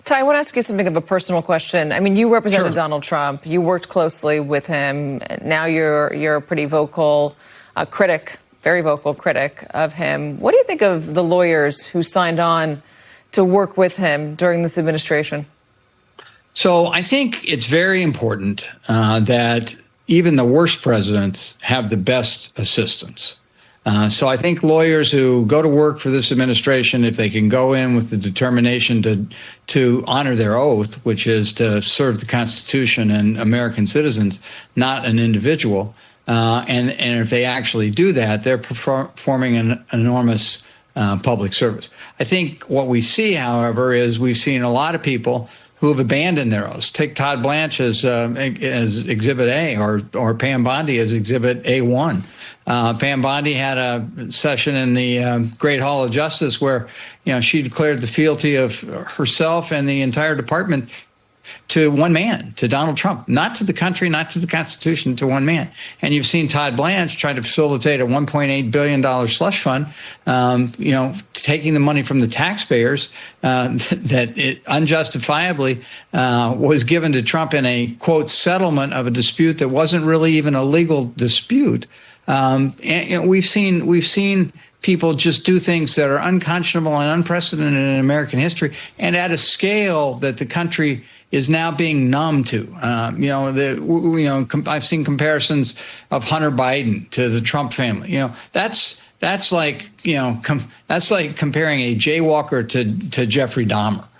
Ty, I want to ask you something of a personal question. I mean, you represented Sure. Donald Trump. You worked closely with him. Now you're a pretty vocal critic, very vocal critic of him. What do you think of the lawyers who signed on to work with him during this administration? So I think it's very important that even the worst presidents have the best assistants. So I think lawyers who go to work for this administration, if they can go in with the determination to honor their oath, which is to serve the Constitution and American citizens, not an individual, and if they actually do that, they're performing an enormous public service. I think what we see, however, is we've seen a lot of people who have abandoned their oaths. Take Todd Blanche as Exhibit A, or Pam Bondi as Exhibit A1. Pam Bondi had a session in the Great Hall of Justice where, she declared the fealty of herself and the entire department to one man, to Donald Trump, not to the country, not to the Constitution, to one man. And you've seen Todd Blanche try to facilitate a $1.8 billion slush fund, taking the money from the taxpayers that it unjustifiably was given to Trump in a, quote, settlement of a dispute that wasn't really even a legal dispute. And we've seen people just do things that are unconscionable and unprecedented in American history, and at a scale that the country is now being numb to. I've seen comparisons of Hunter Biden to the Trump family. That's like comparing a jaywalker to Jeffrey Dahmer.